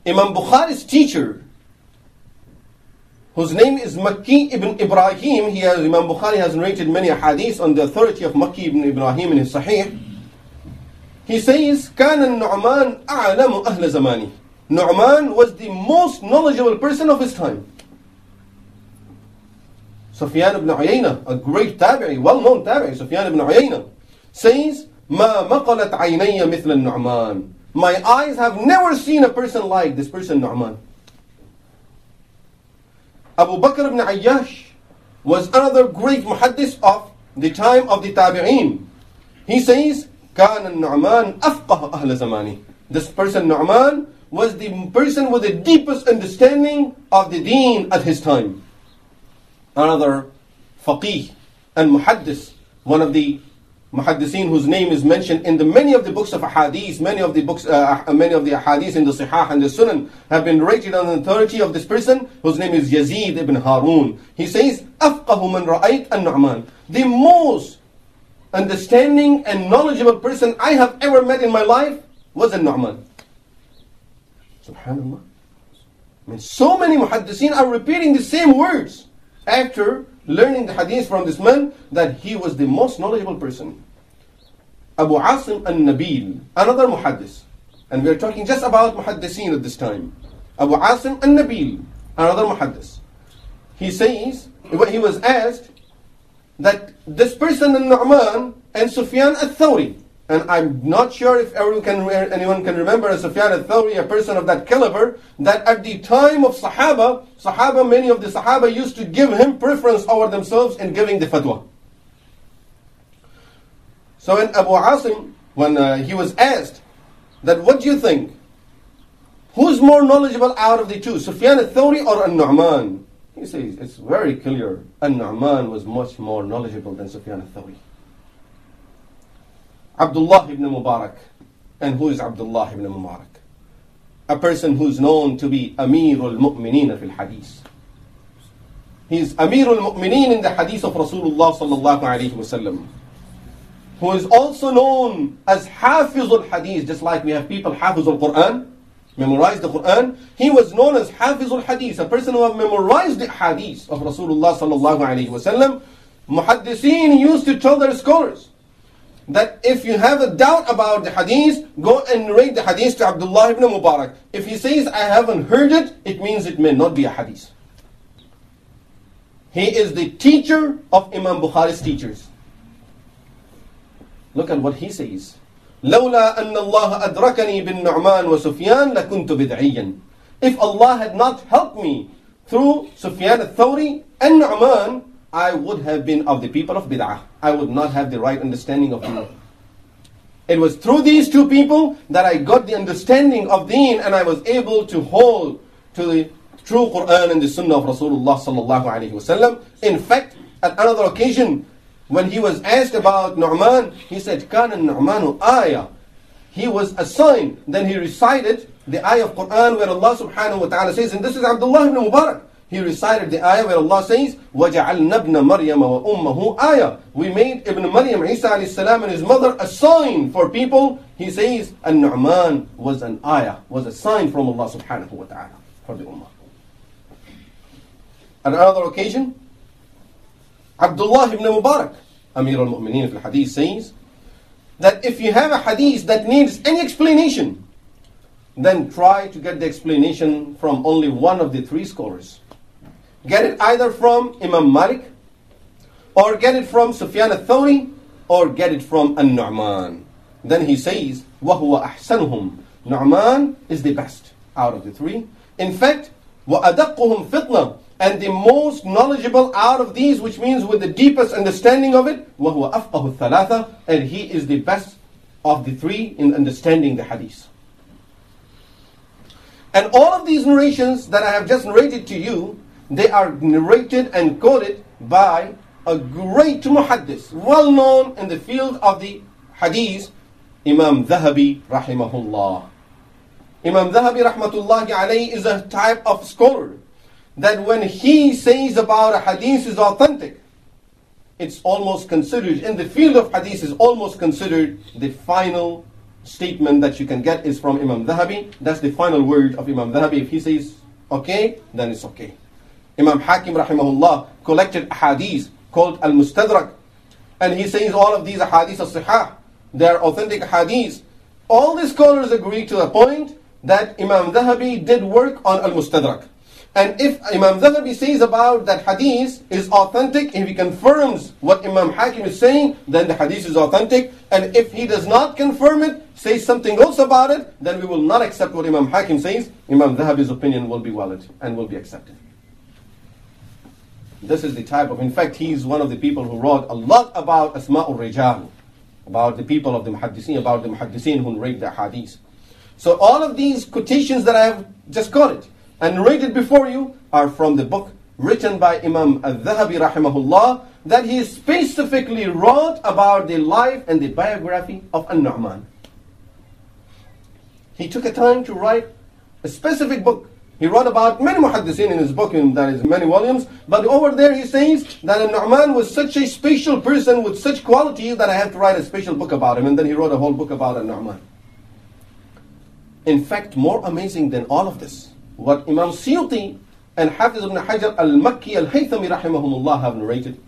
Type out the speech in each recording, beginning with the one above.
Imam Bukhari's teacher, whose name is Makki ibn Ibrahim, Imam Bukhari has narrated many hadiths on the authority of Makki ibn Ibrahim in his Sahih. He says, كان النعمان أعلم أهل زمانه. Nu'man was the most knowledgeable person of his time. Sufyan ibn Uyayna, a great tabi'i, well-known tabi'i, Sufyan ibn Uyayna, says, ما مقلت عيني مثل النعمان. My eyes have never seen a person like this person, Nu'man. Abu Bakr ibn Ayyash was another great muhaddis of the time of the tabi'een. He says, كان النعمان أفقه أهل زمانه. This person, Nu'man, was the person with the deepest understanding of the deen at his time. Another faqih and muhaddis, one of the muhaddiseen whose name is mentioned in many of the books of hadith, many of the hadith in the Sihah and the Sunan have been rated on the authority of this person, whose name is Yazid ibn Harun. He says, أفقه من رأيت النعمان. The most understanding and knowledgeable person I have ever met in my life was a Nu'man. Subhanallah. I mean, so many muhaddiseen are repeating the same words after learning the hadith from this man, that he was the most knowledgeable person. Abu Asim al-Nabil, another muhaddis. And we are talking just about muhaddiseen at this time. Abu Asim al-Nabil, another muhaddis. He says, when he was asked that this person, Nu'man and Sufyan al-Thawri, and I'm not sure if anyone can remember Sufyan al-Thawri, a person of that caliber, that at the time of Sahaba, many of the Sahaba used to give him preference over themselves in giving the fatwa. So when Abu Asim, when he was asked that, what do you think? Who's more knowledgeable out of the two, Sufyan al-Thawri or An-Nu'man? He says, it's very clear, An-Nu'man was much more knowledgeable than Sufyan al-Thawri. Abdullah ibn Mubarak. And who is Abdullah ibn Mubarak? A person who's known to be Amirul Mu'mineen fil Hadith. He is Amirul Mu'mineen in the Hadith of Rasulullah sallallahu alayhi wasallam. Who is also known as Hafizul Hadith, just like we have people Hafizul Quran, memorize the Quran. He was known as Hafizul Hadith, a person who have memorized the Hadith of Rasulullah sallallahu alayhi wasallam. Muhaddiseen used to tell their scholars that if you have a doubt about the hadith, go and narrate the hadith to Abdullah ibn Mubarak. If he says, I haven't heard it, it means it may not be a hadith. He is the teacher of Imam Bukhari's teachers. Look at what he says. لولا أن الله أدركني بالنعمان وسفيان لكنت بدعيا. If Allah had not helped me through Sufyan al-Thawri and Nu'man, I would have been of the people of bid'ah. I would not have the right understanding of deen. It was through these two people that I got the understanding of deen, and I was able to hold to the true Quran and the Sunnah of Rasulullah sallallahu alaihi wasallam. In fact, at another occasion, when he was asked about Nu'man, he said, كان النعمان آية. He was a sign. Then he recited the ayah of Quran where Allah subhanahu wa ta'ala says, and this is Abdullah ibn Mubarak. He recited the ayah where Allah says, وَجَعَلْنَا ابْنَ مَرْيَمَ وَأُمَّهُ آيَةً. We made Ibn Maryam, Isa alayhi salam, and his mother a sign for people. He says, An-Nu'man was an ayah, was a sign from Allah subhanahu wa ta'ala for the ummah. At another occasion, Abdullah ibn Mubarak, Amir al-Mu'mineen fil Hadith, says that if you have a hadith that needs any explanation, then try to get the explanation from only one of the three scholars. Get it either from Imam Malik, or get it from Sufyan al-Thawri, or get it from An-Nu'man. Then he says, وَهُوَ أَحْسَنُهُمْ. Nu'man is the best out of the three. In fact, وَأَدَقُّهُمْ فِطْنَةً. And the most knowledgeable out of these, which means with the deepest understanding of it, وَهُوَ أَفْقَهُ الثَّلَاثَةِ. And he is the best of the three in understanding the hadith. And all of these narrations that I have just narrated to you, they are narrated and quoted by a great muhaddis, well known in the field of the hadith, Imam Dhahabi rahimahullah. Imam Dhahabi rahmatullahi alayhi is a type of scholar that when he says about a hadith is authentic, it's almost considered, in the field of hadith, is almost considered the final statement that you can get is from Imam Dhahabi. That's the final word of Imam Dhahabi. If he says okay, then it's okay. Imam Hakim rahimahullah collected hadith called Al-Mustadrak, and he says all of these hadith are sahih, they are authentic hadith. All the scholars agree to the point that Imam Dhahabi did work on Al-Mustadrak. And if Imam Dhahabi says about that hadith is authentic, if he confirms what Imam Hakim is saying, then the hadith is authentic. And if he does not confirm it, says something else about it, then we will not accept what Imam Hakim says. Imam Dhahabi's opinion will be valid and will be accepted. This is the type of, in fact, he is one of the people who wrote a lot about Asma'ul Rijal, about the people of the Muhaddithin who narrate the hadith. So all of these quotations that I have just quoted and narrated before you are from the book written by Imam Al-Dhahabi rahimahullah, that he specifically wrote about the life and the biography of An-Nu'man. He took a time to write a specific book. He wrote about many muhaddithin in his book, and that is many volumes, but over there he says that An-Nu'man was such a special person with such qualities that I have to write a special book about him, and then he wrote a whole book about An-Nu'man. In fact, more amazing than all of this, what Imam Suyuti and Hafiz ibn Hajar al-Makki al-Haythami rahimahumullah have narrated.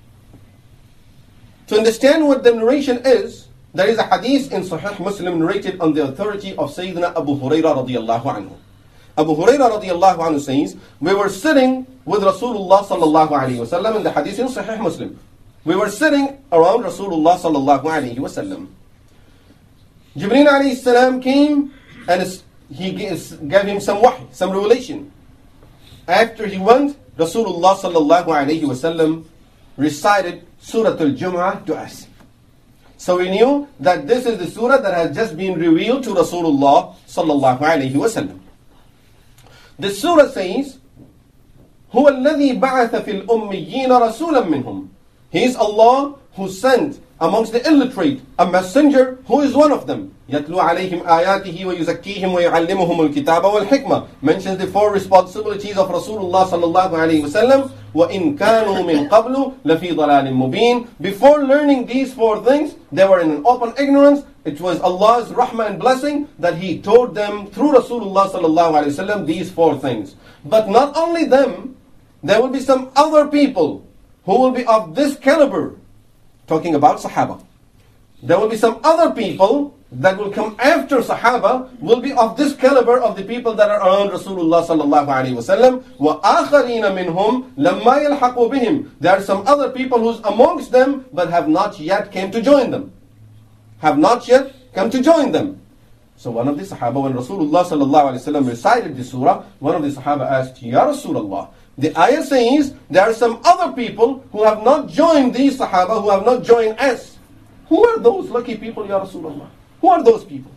To understand what the narration is, there is a hadith in Sahih Muslim narrated on the authority of Sayyidina Abu Hurairah radiyallahu anhu. Abu Hurairah radiyallahu anhu says, we were sitting with Rasulullah sallallahu alayhi wa sallam, in the hadith in Sahih Muslim. We were sitting around Rasulullah sallallahu alayhi wa sallam. Jibreel alayhi salam came and he gave him some wahy, some revelation. After he went, Rasulullah sallallahu alayhi wa sallam recited Surah Al-Jum'ah to us. So we knew that this is the surah that has just been revealed to Rasulullah sallallahu alayhi wa sallam. The surah says, هُوَ الَّذِي بَعَثَ فِي الْأُمِّيِّينَ رَسُولًا مِّنْهُمْ. He is Allah who sent amongst the illiterate a messenger who is one of them. يَتْلُو عَلَيْهِمْ آيَاتِهِ وَيُزَكِّيهِمْ وَيُعَلِّمُهُمُ الْكِتَابَ وَالْحِكْمَةِ. Mentions the four responsibilities of Rasulullah sallallahu alayhi wa sallam. وَإِن كَانُوا مِن قَبْلُ لَفِي ضَلَالٍ مُبِينٍ. Before learning these four things, they were in an open ignorance. It was Allah's rahmah and blessing that He taught them through Rasulullah sallallahu alayhi wa sallam these four things. But not only them, there will be some other people who will be of this caliber. Talking about Sahaba. There will be some other people that will come after Sahaba, will be of this caliber of the people that are around Rasulullah sallallahu alayhi wa sallam. وَآخَرِينَ مِنْهُمْ لَمَّا يَلْحَقُوا بِهِمْ. There are some other people who's amongst them, but have not yet came to join them. Have not yet come to join them. So one of the Sahaba, when Rasulullah sallallahu alayhi wa sallam recited the surah, one of the Sahaba asked, Ya Rasulullah, the ayah says there are some other people who have not joined these Sahaba, who have not joined us. Who are those lucky people, Ya Rasulullah? Who are those people?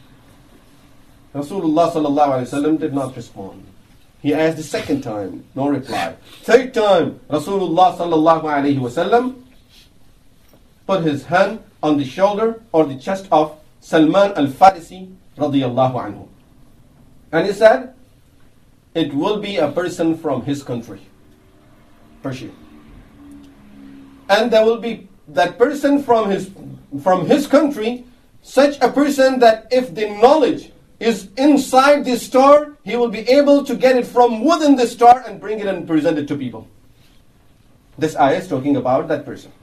Rasulullah sallallahu alayhi wa sallam did not respond. He asked the second time, no reply. Third time, Rasulullah sallallahu alayhi wa sallam put his hand on the shoulder or the chest of Salman al-Farisi radiyallahu anhu. And he said, it will be a person from his country, Persia. And there will be that person from his country, such a person that if the knowledge is inside the star, he will be able to get it from within the star and bring it and present it to people. This ayah is talking about that person.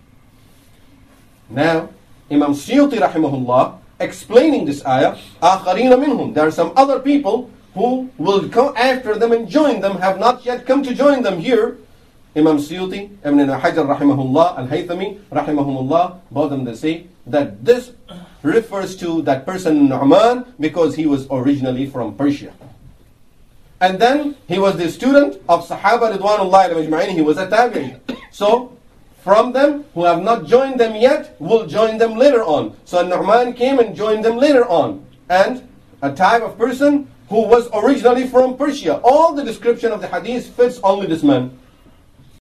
Now, Imam Suyuti rahimahullah, explaining this ayah, آخَرِينَ مِنْهُمْ. There are some other people who will come after them and join them, have not yet come to join them here. Imam Suyuti, Ibn Hajar rahimahullah, Al-Haythami rahimahumullah, both of them they say that this refers to that person Nu'man because he was originally from Persia. And then he was the student of Sahaba Ridwanullahi Ajma'in, he was a Tabi'i. So from them who have not joined them yet will join them later on. So Nu'man came and joined them later on. And a type of person who was originally from Persia. All the description of the hadith fits only this man.